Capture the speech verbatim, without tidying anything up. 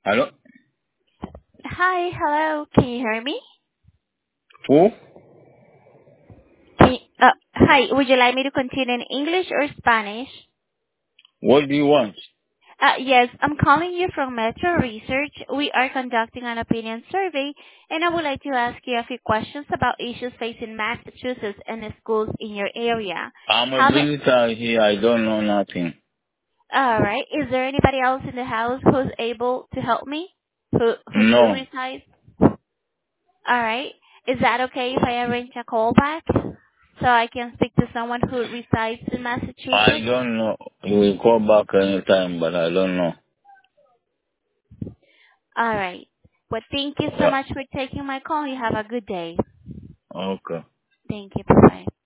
Hello? Hi, hello. Can you hear me? Who? Can you, uh, hi, would you like me to continue in English or Spanish? What do you want? Uh, yes, I'm calling you from Metro Research. We are conducting an opinion survey, and I would like to ask you a few questions about issues facing Massachusetts and the schools in your area. I'm a How many? visitor here. I don't know nothing. All right. Is there anybody else in the house who's able to help me? Who who do No. reside? All right. Is that okay if I arrange a call back so I can speak to someone who resides in I Massachusetts? don't know. You will call back anytime, but I don't know. All right. Well, thank you so Yeah. much for taking my call. You have a good day. Okay. Thank you. Bye-bye.